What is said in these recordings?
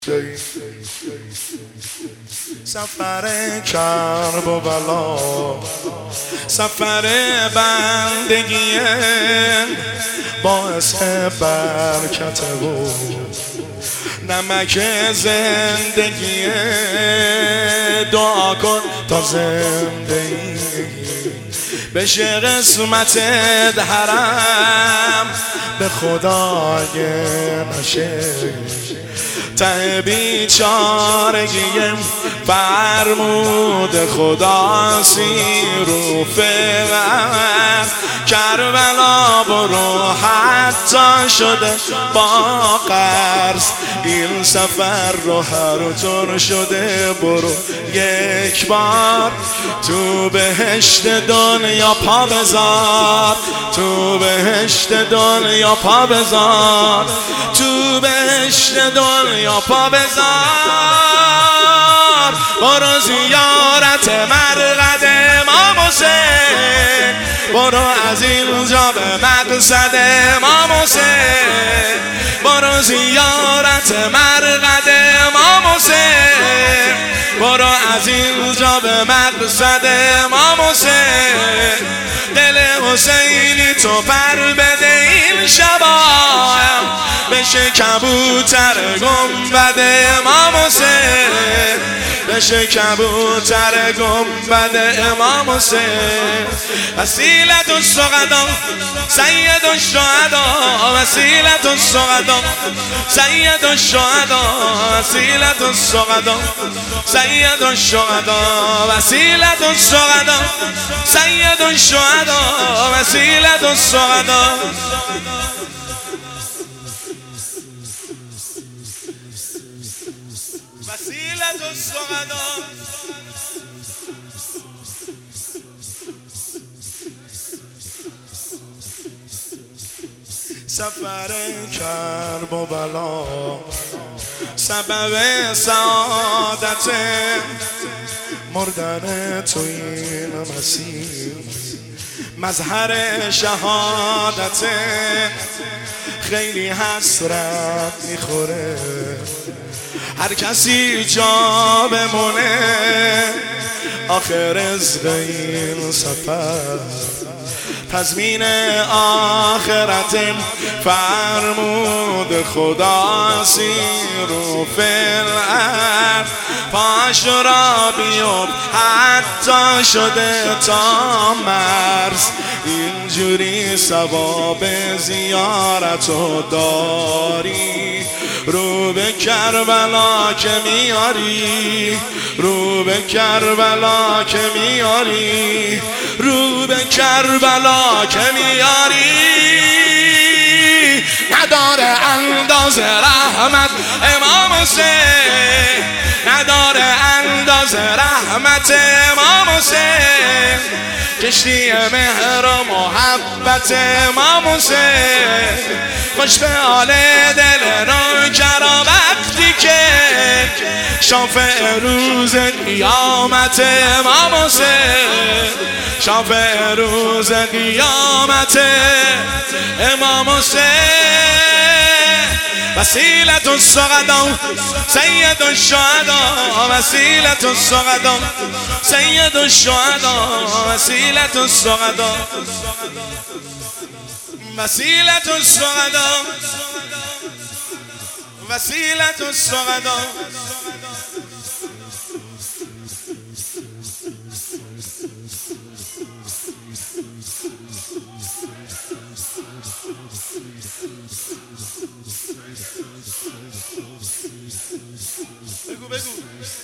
سفر کرب و بلا، سفر بندگی باعث برکت و نمک زندگی. دعا کن تا زندگی بشه قسمتت، حرم به خدا نشه ته بیچارگیم. فرمود خدا سیر و فقر کربلا برو، حتی شده با قرض این سفر رو هر طور شده برو. یک بار تو بهشت دنیا پا بذار، تو بهشت دنیا پا بذار، تو بهشت دنیا پا بذار. برو زیارت مرقد امام حسین، برو از اینجا به مقصد امام حسین، برو زیارت مرقد امام حسین، برو از اینجا به مقصد امام حسین. دل حسینی تو پر بده این شبا، بشه کبوتر گنبد امام حسین، بشه کبوتر گنبد امام حسین. وسیلة الشهداء سید الشهداء، وسیلة الشهداء سید الشهداء، وسیلة الشهداء سید الشهداء، وسیلة الشهداء سید الشهداء، وسیلة الشهداء. وسیلة الشهداء سفر کرب و بلا، سبب سعادت مردن تو این مسیر. مظهر شهادت خیلی حسرت میخوره، هر کسی جا بمونه آخر رزق این سفر. تضمین آخرت فرمود خدا سیر و فلعت. پاش را بیفت حتی شده تا مرز، اینجوری ثواب زیارتو داری. رو به کربلا که میاری، رو به کربلا که میاری، رو به کربلا که میاری. نداره انداز رحمت امام حسین، نداره انداز رحمت امام حسین. کشتی مهر و محبت امام حسین، خوش به حال دل نوکرا وقتی که شافع روز قیامت امام حسین، شافع روز قیامت امام حسین. وسیلة الشهداء سید الشهداء، وسیلة الشهداء سید الشهداء، وسیلة الشهداء، وسیلة الشهداء، وسیلة الشهداء. بگو بگو.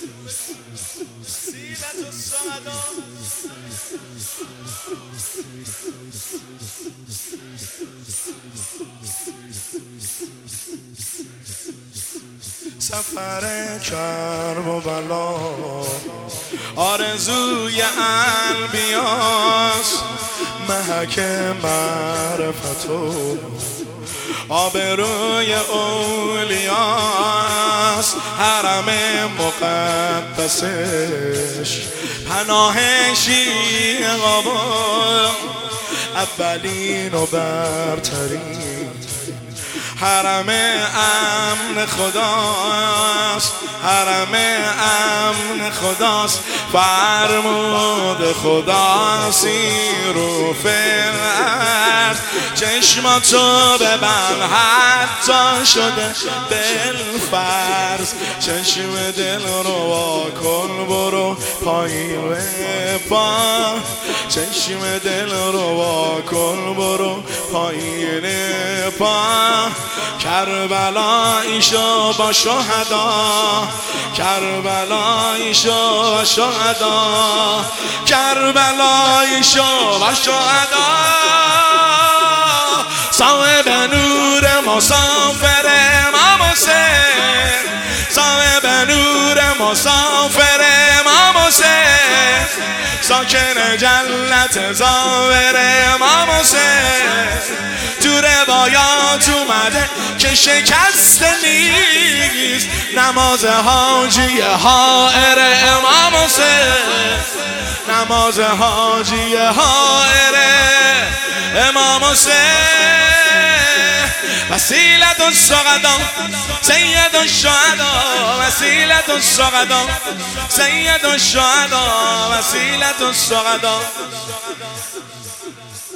وسیلة الشهداء سفر کرب و بلا، آرزوی انبیاست محک معرفت و آبروی اولیاست حرم مقدسش. پناه شیعه و اولین و برترین حرم امن خداست، حرم امن خداست، فرمود خدا سیرو فرد. چشماتو ببند حتی شده دلفرز، چشم دل رو وا کن برو پایین پا، چشم دل رو وا کن برو پایین پا. کربلایی شو با شهدا، کربلایی شو با شهدا، کربلایی شو با شهدا. صاحب نور مسافر امام حسین، صاحب نور مسافر امام حسین، ساکن جنت ظاهر امام حسین. تو روایات اومده که شکست نیست نماز حاجی حائر امام حسین، نماز حاجی حائر امام حسین. وسیلة الشهداء سید الشهداء، وسیلة الشهداء سید الشهداء، وسیلة الشهداء.